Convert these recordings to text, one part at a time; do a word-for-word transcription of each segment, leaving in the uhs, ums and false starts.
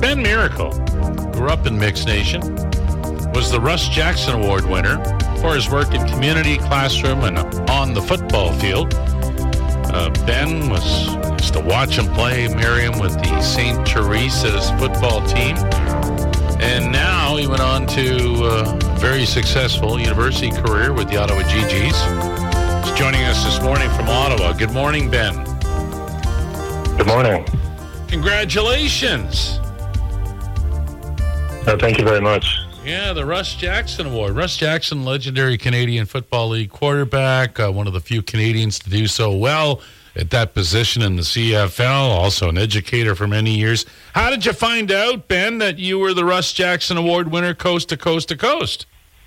Ben Miracle grew up in Mixed Nation, was the Russ Jackson Award winner for his work in community, classroom, and on the football field. Uh, Ben was used to watch him play, Miriam, with the Saint Teresa's football team. And now he went on to a very successful university career with the Ottawa G Gs. He's joining us this morning from Ottawa. Good morning, Ben. Good morning. Congratulations. Oh, thank you very much. Yeah, the Russ Jackson Award. Russ Jackson, legendary Canadian Football League quarterback, uh, one of the few Canadians to do so well at that position in the C F L, also an educator for many years. How did you find out, Ben, that you were the Russ Jackson Award winner coast to coast to coast?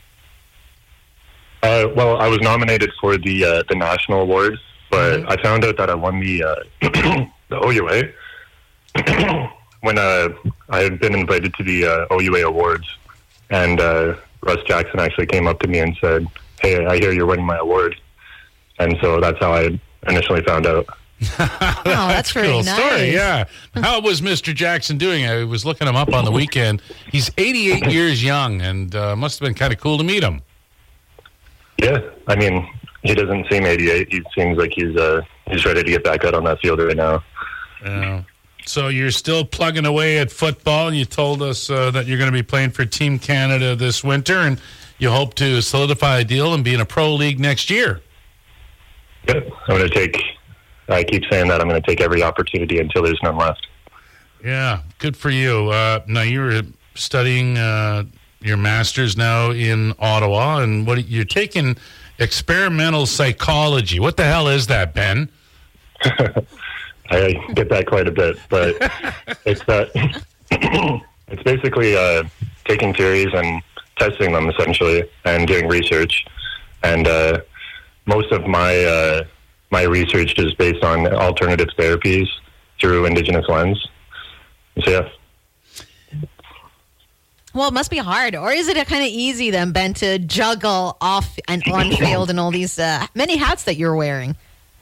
Uh, well, I was nominated for the uh, the national awards, but mm-hmm. I found out that I won the uh, the O U A when uh, I had been invited to the uh, O U A awards. And uh, Russ Jackson actually came up to me and said, "Hey, I hear you're winning my award." And so that's how I initially found out. oh, that's, that's a cool nice. story, yeah. How was Mister Jackson doing? I was looking him up on the weekend. He's eighty-eight years young, and uh, must have been kind of cool to meet him. Yeah, I mean, he doesn't seem eighty-eight. He seems like he's uh, he's ready to get back out on that field right now. Yeah. So you're still plugging away at football. You told us uh, that you're going to be playing for Team Canada this winter, and you hope to solidify a deal and be in a pro league next year. Yep, I'm going to take, I keep saying that, I'm going to take every opportunity until there's none left. Yeah, good for you. Uh, now, you're studying uh, your master's now in Ottawa, and what you're taking experimental psychology. What the hell is that, Ben? I get that quite a bit, but it's uh, it's basically uh, taking theories and testing them, essentially, and doing research. And uh, most of my uh, my research is based on alternative therapies through Indigenous lens. So, yeah. Well, it must be hard. Or is it kind of easy, then, Ben, to juggle off and on field and all these uh, many hats that you're wearing?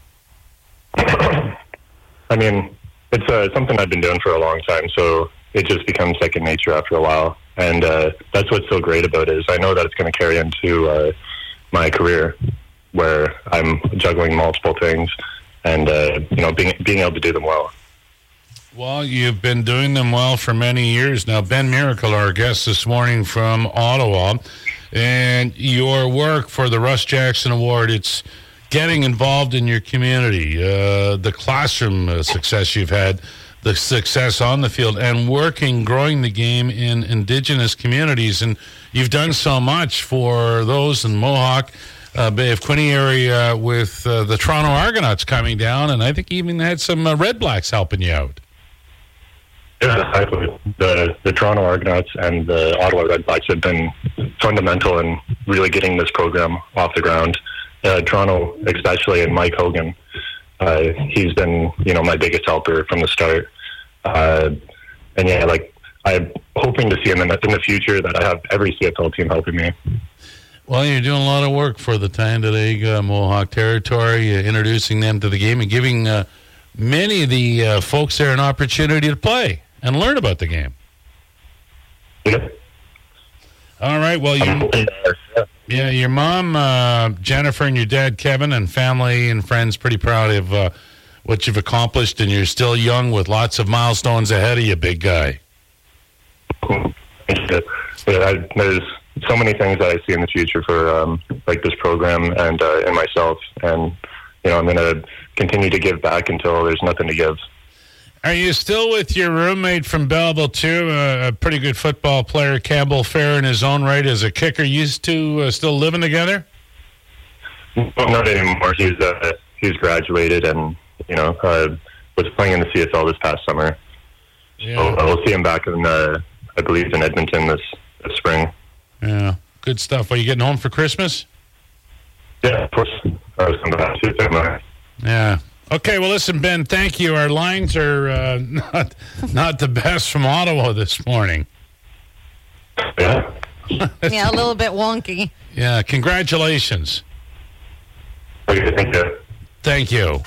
I mean, it's uh, something I've been doing for a long time, so it just becomes second nature after a while. And uh, that's what's so great about it, is I know that it's going to carry into uh, my career, where I'm juggling multiple things and uh, you know being being able to do them well. Well, you've been doing them well for many years now. Ben Miracle, our guest this morning from Ottawa, and your work for the Russ Jackson Award, it's getting involved in your community, uh, the classroom uh, success you've had, the success on the field, and working, growing the game in Indigenous communities. And you've done so much for those in Mohawk, uh, Bay of Quinte area with uh, the Toronto Argonauts coming down, and I think even had some uh, Red Blacks helping you out. Yeah, exactly. The, the Toronto Argonauts and the Ottawa Red Blacks have been fundamental in really getting this program off the ground. Uh, Toronto, especially, and Mike Hogan, uh, he's been, you know, my biggest helper from the start. Uh, and yeah, like, I'm hoping to see in the, in the future that I have every C F L team helping me. Well, you're doing a lot of work for the Tyendinaga Mohawk territory, uh, introducing them to the game and giving uh, many of the uh, folks there an opportunity to play and learn about the game. Yeah. All right, well, you... Yeah, your mom, uh, Jennifer, and your dad, Kevin, and family and friends pretty proud of uh, what you've accomplished, and you're still young with lots of milestones ahead of you, big guy. Yeah, I, there's so many things that I see in the future for um, like this program and uh, and myself, and you know I'm going to continue to give back until there's nothing to give. Are you still with your roommate from Belleville, too, uh, a pretty good football player, Campbell Fair, in his own right as a kicker? Used to uh, still living together? Well, not anymore. He's uh, he's graduated and, you know, uh, was playing in the C F L this past summer. Yeah. So uh, we'll see him back in, uh, I believe, in Edmonton this, this spring. Yeah, good stuff. Are you getting home for Christmas? Yeah, of course. I was coming back to Yeah. Okay, well, listen, Ben, thank you. Our lines are uh, not not the best from Ottawa this morning. Yeah. Yeah, a little bit wonky. Yeah, congratulations. Okay, thank you. Thank you.